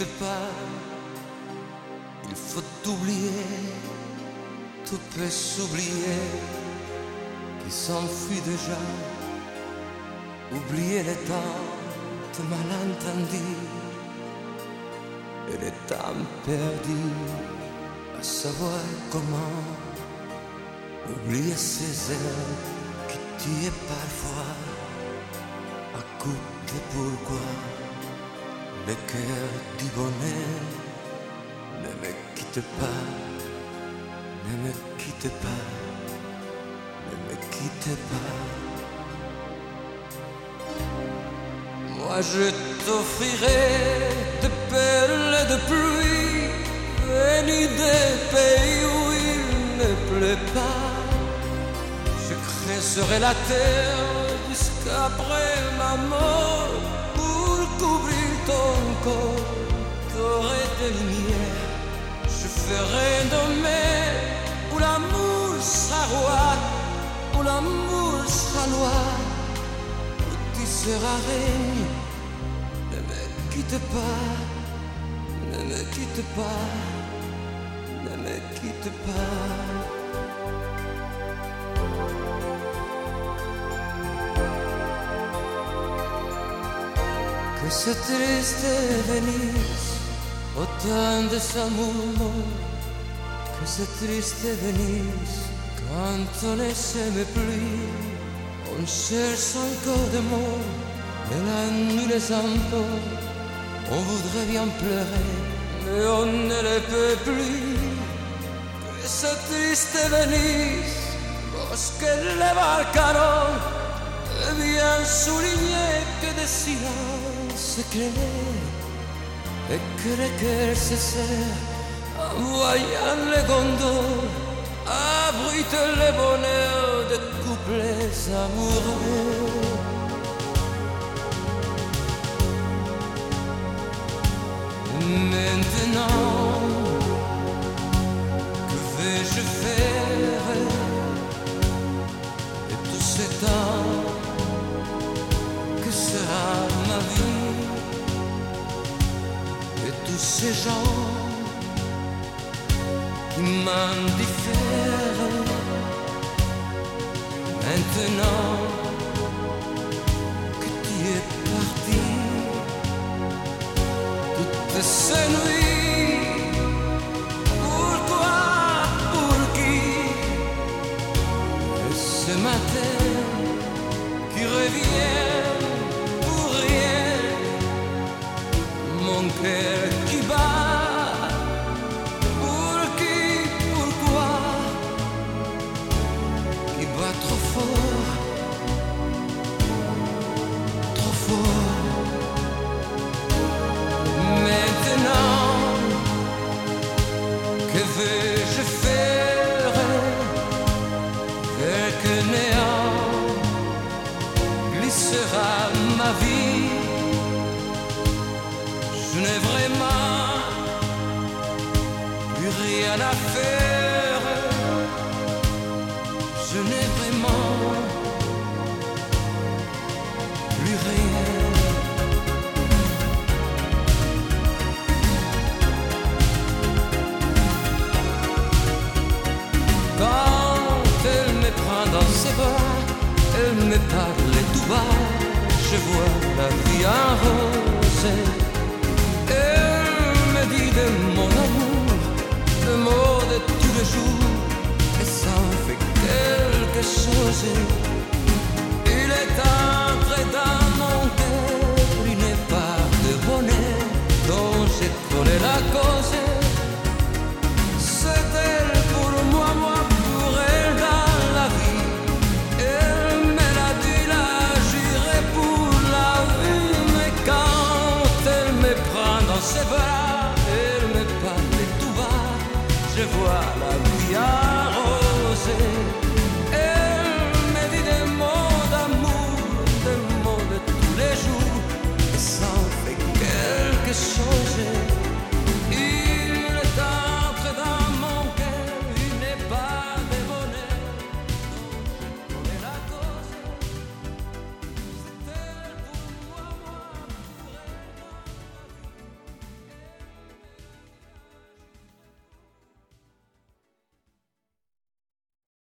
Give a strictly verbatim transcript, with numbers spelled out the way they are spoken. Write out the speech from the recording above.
quitte pas, il faut oublier, tout peut s'oublier, qui s'enfuit déjà, oublier les temps de malentendus et les temps perdus, à savoir comment oublier ces heures qui tuent parfois, à coup de pourquoi le cœur du bonheur ne me quitte pas, ne me quitte pas, ne me quitte pas. Moi je t'offrirai de perles de pluie venues des pays où il ne pleut pas. Je creuserai la terre jusqu'après ma mort pour couvrir ton corps doré de lumière. Je ferai une mer où l'amour sera roi, où l'amour sera loi, où tu seras reine. Ne me quitte pas, ne me quitte pas, ne me quitte pas. Que ce triste Venise, autant de amour, que ce triste Venise, quand on ne s'aime plus, on cherche encore des mots, mais la nuit les emporte, on voudrait bien pleurer, mais on ne le peut plus. Que ce triste Venise, lorsque les barcaroles bien souligné que des silences clairs et que le cœur se serre en voyant les gondoles abrite le bonheur de couplets amoureux. Maintenant, que vais-je faire de tout ce temps? Sera ma vie et tous ces gens qui m'indiffèrent. Maintenant que tu es parti, toutes ces nuits, pourquoi, pour qui? Et ce matin qui revient, mon cœur qui bat, pour qui, pourquoi, qui bat trop fort, trop fort. Maintenant, que vais-je faire? Vers que néant glissera ma vie. Je n'ai vraiment plus rien à faire. Je n'ai vraiment plus rien. Quand elle me prend dans ses bras, elle me parle tout bas, je vois la vie en rose. Elle me dit de mon amour, le mot de tous les jours, et ça en fait quelque chose. Il est entré dans mon cœur une part de bonheur dont je connais la cause. C'est elle pour moi, moi pour elle dans la vie. Elle me l'a dit, là j'irai pour la vie, mais quand elle me prend dans ses bras, elle me parle tout bas, je vois